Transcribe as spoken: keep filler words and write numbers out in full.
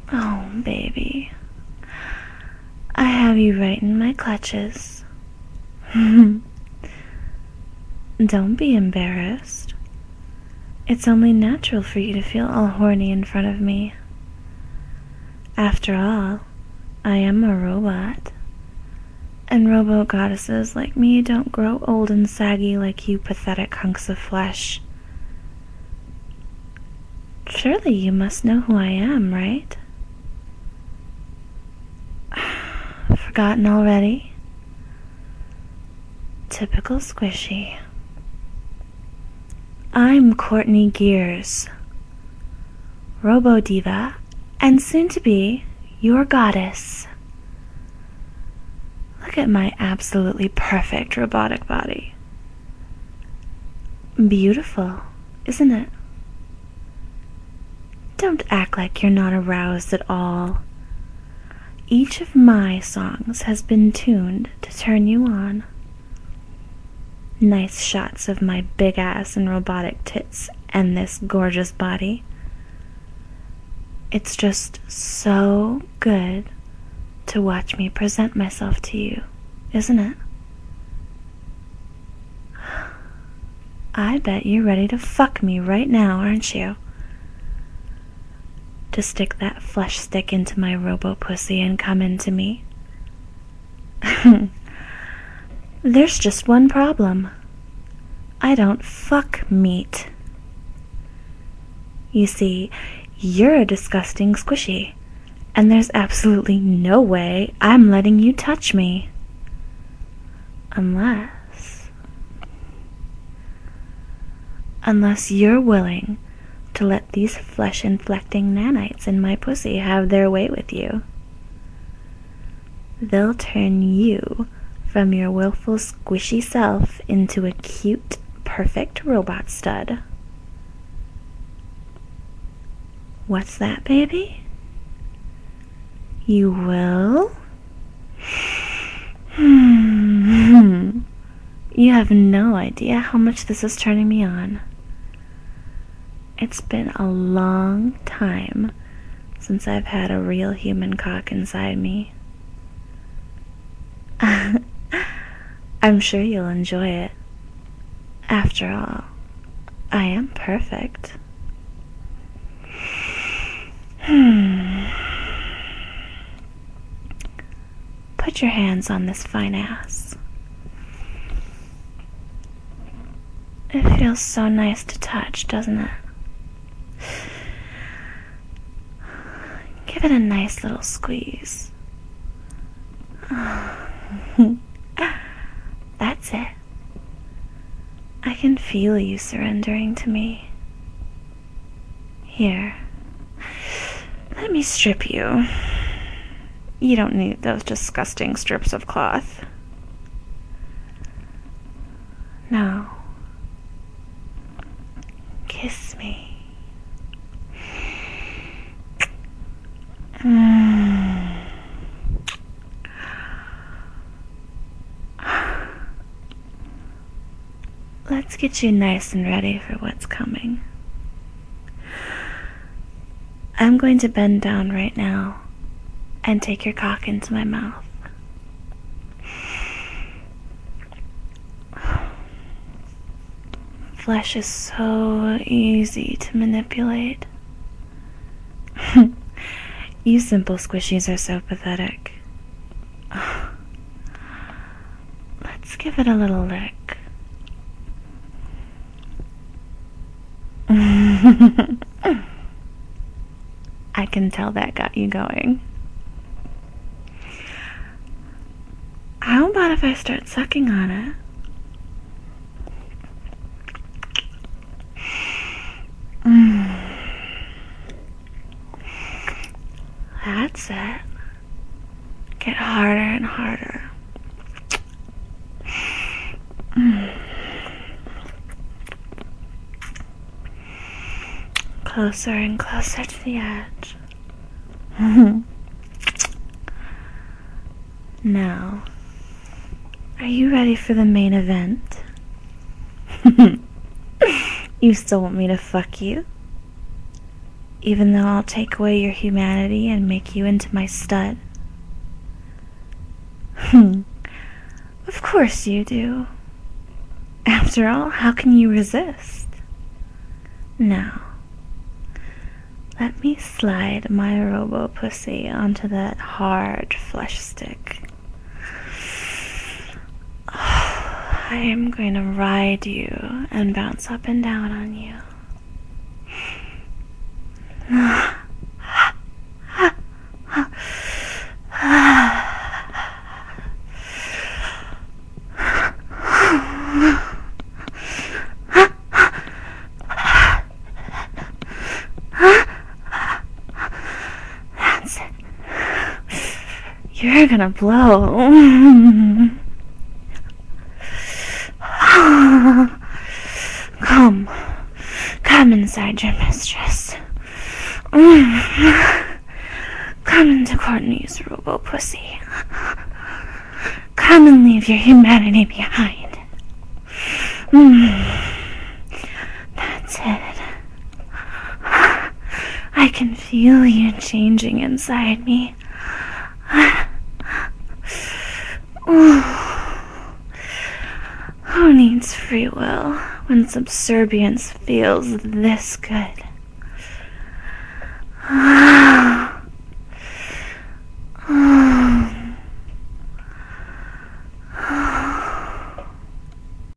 Oh, baby. I have you right in my clutches. Don't be embarrassed. It's only natural for you to feel all horny in front of me. After all, I am a robot. And robo-goddesses like me don't grow old and saggy like you pathetic hunks of flesh. Surely you must know who I am, right? Forgotten already? Typical squishy. I'm Courtney Gears, Robo-Diva, and soon-to-be your goddess. Look at my absolutely perfect robotic body. Beautiful, isn't it? Don't act like you're not aroused at all. Each of my songs has been tuned to turn you on. Nice shots of my big ass and robotic tits and this gorgeous body. It's just so good to watch me present myself to you, isn't it? I bet you're ready to fuck me right now, aren't you? To stick that flesh stick into my robo-pussy and come into me. There's just one problem. I don't fuck meat. You see, you're a disgusting squishy, and there's absolutely no way I'm letting you touch me. Unless... Unless you're willing to let these flesh-inflecting nanites in my pussy have their way with you. They'll turn you from your willful squishy self into a cute, perfect robot stud. What's that, baby? You will? Hmm. You have no idea how much this is turning me on. It's been a long time since I've had a real human cock inside me. I'm sure you'll enjoy it. After all, I am perfect. Hmm. Put your hands on this fine ass. It feels so nice to touch, doesn't it? Give it a nice little squeeze. That's it. I can feel you surrendering to me. Here, let me strip you. You don't need those disgusting strips of cloth. No. Kiss me. Mm. Let's get you nice and ready for what's coming. I'm going to bend down right now and take your cock into my mouth. Flesh is so easy to manipulate. You simple squishies are so pathetic. Let's give it a little lick. I can tell that got you going. How about if I start sucking on it? Mm. That's it. Get harder and harder. Mm. Closer and closer to the edge. Now, are you ready for the main event? You still want me to fuck you? even though I'll take away your humanity and make you into my stud? Hmm. Of course you do. After all, how can you resist? Now, let me slide my robo pussy onto that hard flesh stick. Oh, I am going to ride you and bounce up and down on you. That's it. You're gonna blow. Come. Come inside your mistress. Come into Courtney's robo pussy. Come and leave your humanity behind. That's it. I can feel you changing inside me. Who needs free will when subservience feels this good?